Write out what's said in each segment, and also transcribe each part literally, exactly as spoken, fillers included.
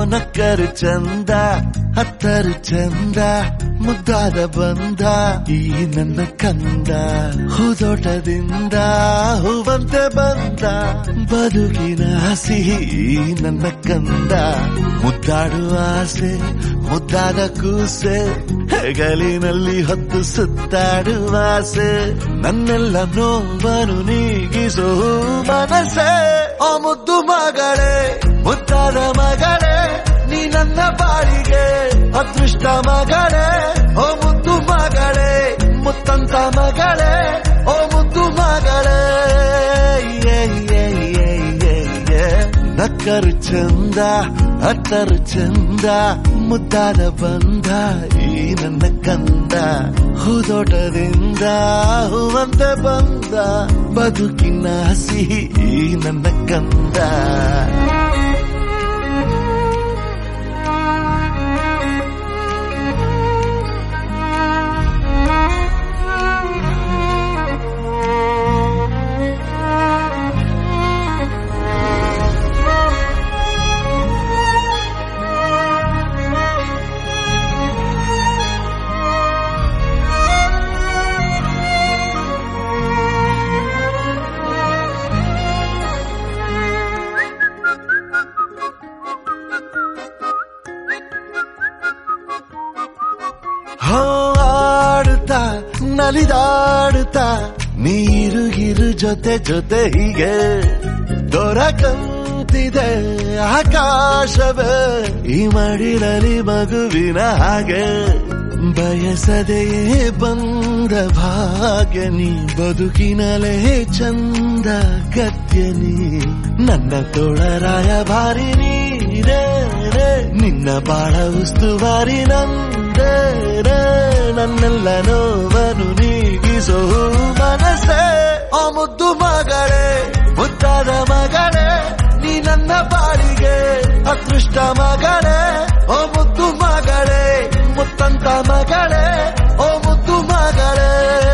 ನಕ್ಕರು ಚಂದ ಹತ್ತರು ಚಂದ ಮುದ್ದಾದ ಬಂದ ಈ ನನ್ನ ಕಂದ ಹೂದೋಟದಿಂದ ಹೂವಂತೆ ಬಂದ ಬದುಕಿನ ಸಿಹಿ ನನ್ನ ಕಂದ ಮುದ್ದಾಡುವ ಆಸೆ ಮುದ್ದಾದ ಕೂಸೆ ಹೆಗಲಿನಲ್ಲಿ ಹೊತ್ತು ಸುತ್ತಾಡುವ ಆಸೆ ನನ್ನೆಲ್ಲ ನೋವನ್ನು ನೀಗಿಸೋ ಮನಸ್ಸೆ ಆ ಮುದ್ದು ಮಗಳೇ ಮುದ್ದಾದ ಮಗಳೇ ನೀ ನನ್ನ ಬಾಳಿಗೆ ಅದೃಷ್ಟ ಮಗಳೇ ಓ ಮುದ್ದು ಮಗಳೇ ಮುತ್ತಂತ ಮಗಳೇ ಓ ಮುದ್ದು ಮಗಳೇ ನಕ್ಕರು ಚಂದ ಹತ್ತರು ಚಂದ ಮುದ್ದಾದ ಬಂದ ಈ ನನ್ನ ಕಂದ ಹೂದೋಟದಿಂದ ಹೂವಂತೆ ಬಂದ ಬದುಕಿನ ಸಿಹಿ ಈ ನನ್ನ ಕಂದ ಆಡುತ್ತಾ ನಲಿದಾಡುತ್ತಾ ನೀರುಗಿರು ಜೊತೆ ಜೊತೆ ಹೀಗೆ ದೊರಕಂತಿದೆ ಆಕಾಶವೇ ಈ ಮಡಿಲಲ್ಲಿ ಮಗುವಿನ ಹಾಗೆ ಬಯಸದೆಯೇ ಬಂದ ಭಾಗ್ಯ ನೀ ಬದುಕಿನಲೇ ಚಂದ ಗತ್ಯ ನೀ ನನ್ನ ತೋಳರಾಯ ಭಾರಿ ನೀರೇ ನಿನ್ನ ಬಾಳ ಉಸ್ತುವಾರಿ ನಂದೇ ನನ್ನೆಲ್ಲ ನೋವನ್ನು ನೀಗಿಸೋ ಮನಸ್ಸೇ ಆ ಮುದ್ದು ಮಗಳೇ ಮುದ್ದಾದ ಮಗಳೇ ನೀ ನನ್ನ ಬಾಳಿಗೆ ಅದೃಷ್ಟ ಮಗಳೇ ಓ ಮುದ್ದು ಮಗಳೇ ಮುತ್ತಂತ ಮಗಳೇ ಓ ಮುದ್ದು ಮಗಳೇ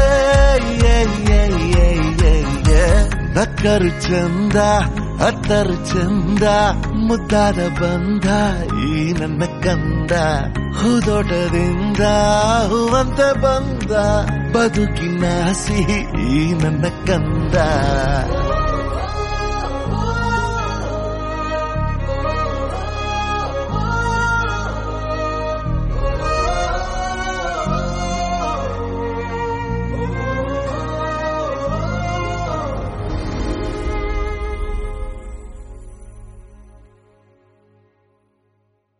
ನಕ್ಕರು ಚಂದ ಹತ್ತರು ಚಂದ ಮುದ್ದಾದ ಬಂದ ಈ ನನ್ನ ಕಂದ ಹೂದೋಟದಿಂದ ಹೂವಂತೆ ಬಂದ ಬದುಕಿನ ಸಿಹಿ ಈ ನನ್ನ ಕಂದ